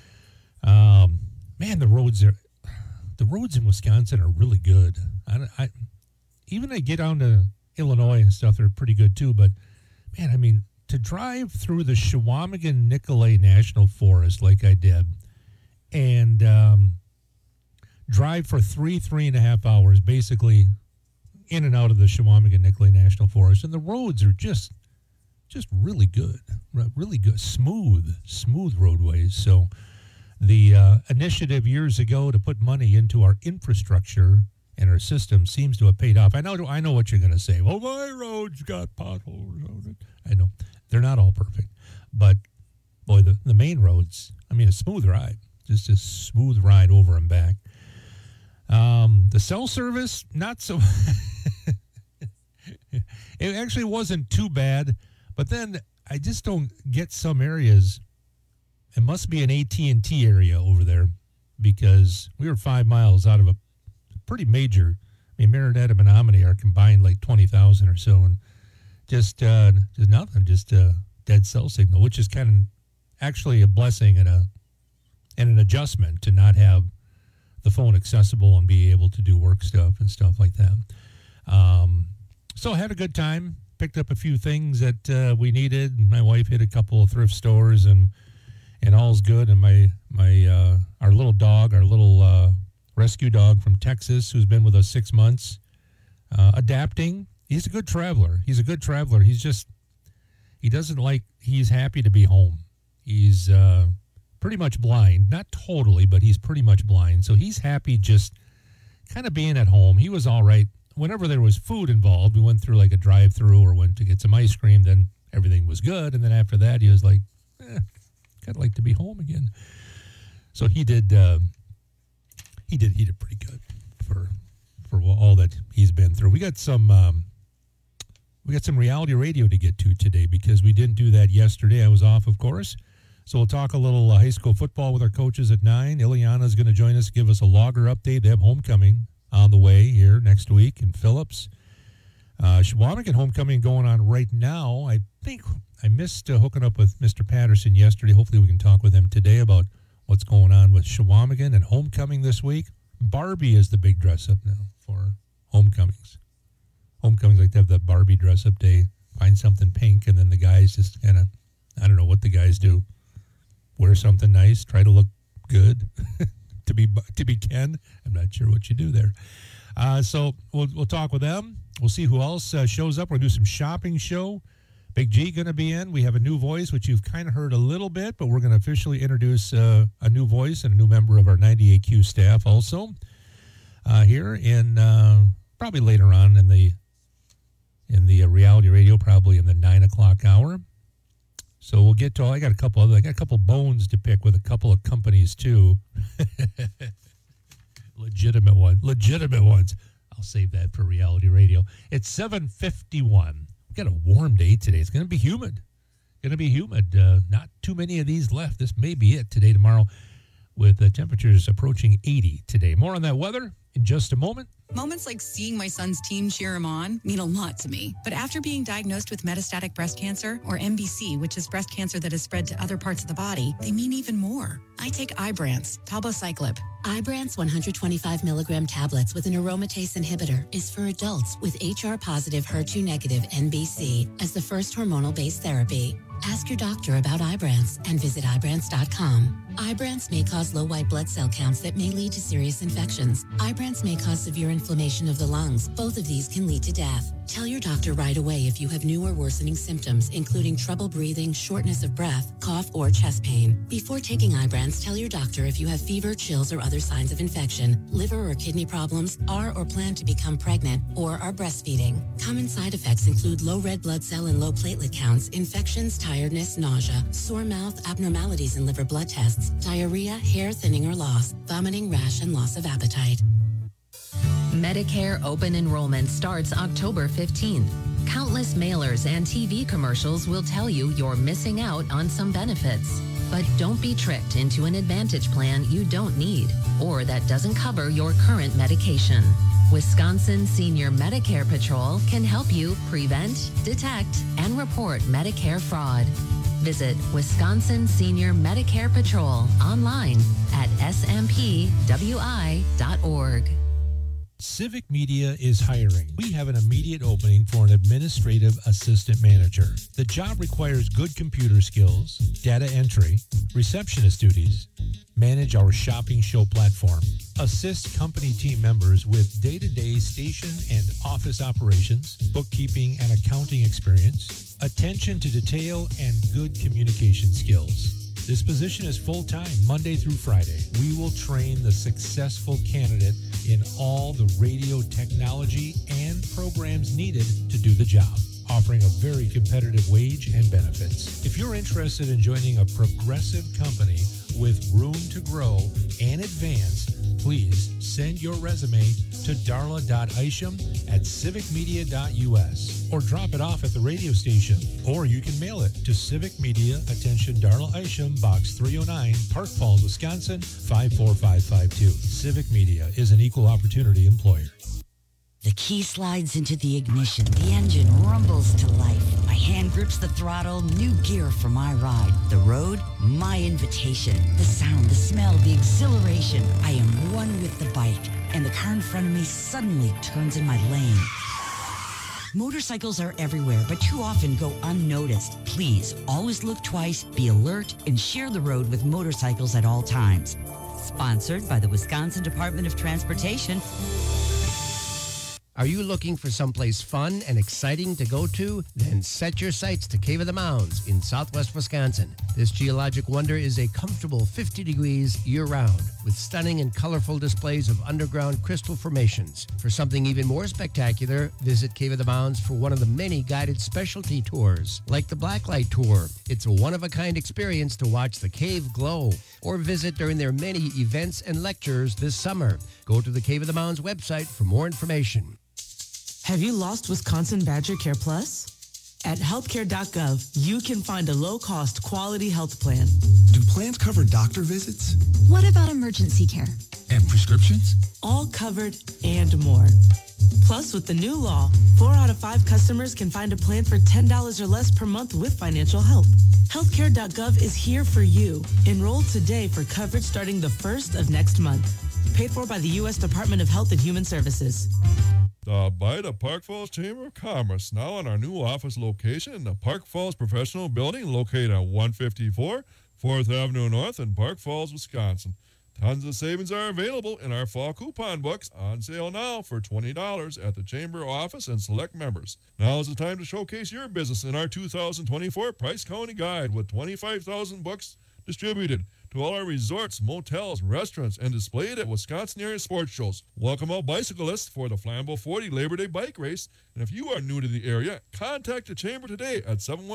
Man, the roads in Wisconsin are really good. Even I get down to Illinois and stuff, they're pretty good too. But man, I mean, to drive through the Chequamegon-Nicolet National Forest like I did, and drive for 3.5 hours, basically in and out of the Chequamegon-Nicolet National Forest, and the roads are just really good, smooth roadways. So the initiative years ago to put money into our infrastructure and our system seems to have paid off. I know what you're going to say. Well, my road's got potholes on it. I know they're not all perfect, but boy, the main roads. I mean, a smooth ride, just a smooth ride over and back. The cell service, not so. It actually wasn't too bad, but then I just don't get some areas. It must be an AT&T area over there because we were 5 miles out of a pretty major. I mean, Marinette and Menominee are combined like 20,000 or so, and just nothing, just a dead cell signal, which is kind of actually a blessing and an adjustment to not have the phone accessible and be able to do work stuff and stuff like that. So I had a good time, picked up a few things that we needed. My wife hit a couple of thrift stores and all's good. And our little dog, our little rescue dog from Texas, who's been with us 6 months, adapting. He's a good traveler. He's happy to be home. He's pretty much blind, not totally, but he's pretty much blind. So he's happy just kind of being at home. He was all right. Whenever there was food involved, we went through like a drive-through or went to get some ice cream, then everything was good. And then after that, he was like, kind of like to be home again. So he did pretty good for all that he's been through. We got some reality radio to get to today because we didn't do that yesterday. I was off, of course. So we'll talk a little high school football with our coaches at 9. Ileana is going to join us, give us a logger update. They have homecoming on the way here next week in Phillips. Shawamigan homecoming going on right now. I think I missed hooking up with Mr. Patterson yesterday. Hopefully we can talk with him today about what's going on with Shawamigan and homecoming this week. Barbie is the big dress-up now for homecomings. Homecomings like to have the Barbie dress-up day. Find something pink, and then the guys just kind of, I don't know what the guys do. Wear something nice, try to look good to be Ken. I'm not sure what you do there. So we'll talk with them. We'll see who else shows up. We'll do some shopping show. Big G going to be in. We have a new voice, which you've kind of heard a little bit, but we're going to officially introduce a new voice and a new member of our 98Q staff also here in probably later on in the reality radio, probably in the 9 o'clock hour. So we'll get to I got a couple bones to pick with a couple of companies too. Legitimate ones. I'll save that for reality radio. It's 7:51. We've got a warm day today. It's going to be humid. Not too many of these left. This may be it today, tomorrow, with temperatures approaching 80 today. More on that weather in just a moment. Moments like seeing my son's team cheer him on mean a lot to me. But after being diagnosed with metastatic breast cancer, or MBC, which is breast cancer that has spread to other parts of the body, they mean even more. I take Ibrance, palbociclib. Ibrance 125 milligram tablets with an aromatase inhibitor is for adults with HR-positive, HER2-negative MBC as the first hormonal-based therapy. Ask your doctor about Ibrance and visit Ibrance.com. Ibrance may cause low white blood cell counts that may lead to serious infections. Ibrance may cause severe inflammation of the lungs. Both of these can lead to death. Tell your doctor right away if you have new or worsening symptoms, including trouble breathing, shortness of breath, cough, or chest pain. Before taking Ibrance, tell your doctor if you have fever, chills, or other signs of infection, liver or kidney problems, are or plan to become pregnant, or are breastfeeding. Common side effects include low red blood cell and low platelet counts, infections, tiredness, nausea, sore mouth, abnormalities in liver blood tests, diarrhea, hair thinning or loss, vomiting, rash, and loss of appetite. Medicare open enrollment starts October 15th. Countless mailers and TV commercials will tell you you're missing out on some benefits. But don't be tricked into an Advantage plan you don't need or that doesn't cover your current medication. Wisconsin Senior Medicare Patrol can help you prevent, detect, and report Medicare fraud. Visit Wisconsin Senior Medicare Patrol online at smpwi.org. Civic Media is hiring. We have an immediate opening for an administrative assistant manager. The job requires good computer skills, data entry, receptionist duties, manage our shopping show platform, assist company team members with day-to-day station and office operations, bookkeeping and accounting experience, attention to detail, and good communication skills. This position is full-time, Monday through Friday. We will train the successful candidate in all the radio technology and programs needed to do the job, offering a very competitive wage and benefits. If you're interested in joining a progressive company with room to grow and advance, please send your resume to darla.isham@civicmedia.us or drop it off at the radio station. Or you can mail it to Civic Media, attention Darla Isham, Box 309, Park Falls, Wisconsin, 54552. Civic Media is an equal opportunity employer. The key slides into the ignition. The engine rumbles to life. My hand grips the throttle. New gear for my ride. The road, my invitation. The sound, the smell, the exhilaration. I am one with the bike. And the car in front of me suddenly turns in my lane. Motorcycles are everywhere, but too often go unnoticed. Please, always look twice, be alert, and share the road with motorcycles at all times. Sponsored by the Wisconsin Department of Transportation. Are you looking for someplace fun and exciting to go to? Then set your sights to Cave of the Mounds in southwest Wisconsin. This geologic wonder is a comfortable 50 degrees year-round with stunning and colorful displays of underground crystal formations. For something even more spectacular, visit Cave of the Mounds for one of the many guided specialty tours, like the Blacklight Tour. It's a one-of-a-kind experience to watch the cave glow, or visit during their many events and lectures this summer. Go to the Cave of the Mounds website for more information. Have you lost Wisconsin Badger Care Plus? At healthcare.gov, you can find a low-cost quality health plan. Do plans cover doctor visits? What about emergency care? And prescriptions? All covered and more. Plus, with the new law, 4 out of 5 customers can find a plan for $10 or less per month with financial help. Healthcare.gov is here for you. Enroll today for coverage starting the 1st of next month. Paid for by the U.S. Department of Health and Human Services. By the Park Falls Chamber of Commerce, now in our new office location in the Park Falls Professional Building, located at 154 4th Avenue North in Park Falls, Wisconsin. Tons of savings are available in our fall coupon books, on sale now for $20 at the Chamber office and select members. Now is the time to showcase your business in our 2024 Price County Guide with 25,000 books distributed to all our resorts, motels, restaurants, and displayed at Wisconsin area sports shows. Welcome all bicyclists for the Flambeau 40 Labor Day Bike Race. And if you are new to the area, contact the Chamber today at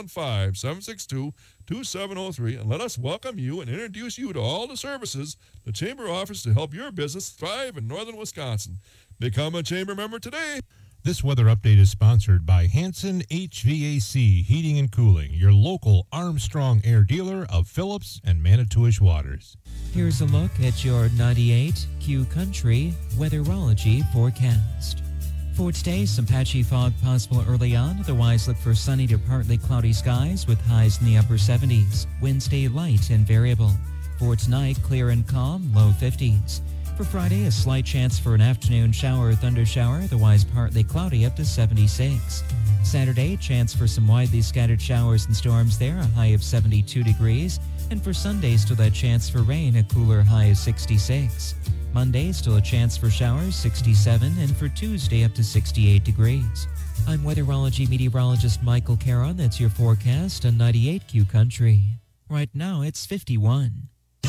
715-762-2703 and let us welcome you and introduce you to all the services the Chamber offers to help your business thrive in northern Wisconsin. Become a Chamber member today. This weather update is sponsored by Hanson HVAC Heating and Cooling, your local Armstrong Air dealer of Phillips and Manitowish Waters. Here's a look at your 98Q Country weatherology forecast. For today, some patchy fog possible early on. Otherwise, look for sunny to partly cloudy skies with highs in the upper 70s. Winds stay light and variable. For tonight, clear and calm, low 50s. For Friday, a slight chance for an afternoon shower or thundershower, otherwise partly cloudy up to 76. Saturday, chance for some widely scattered showers and storms there, a high of 72 degrees. And for Sunday, still that chance for rain, a cooler high of 66. Monday, still a chance for showers, 67. And for Tuesday, up to 68 degrees. I'm weatherology meteorologist Michael Caron. That's your forecast on 98Q Country. Right now, it's 51.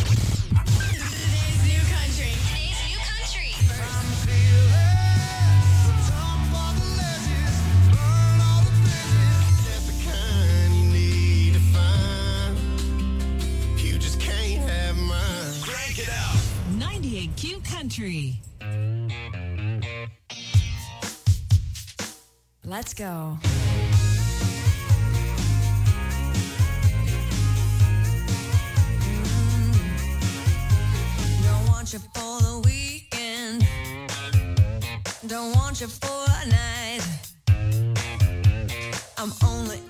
Q Country. Let's go. Don't want you for the weekend. Don't want you for a night. I'm only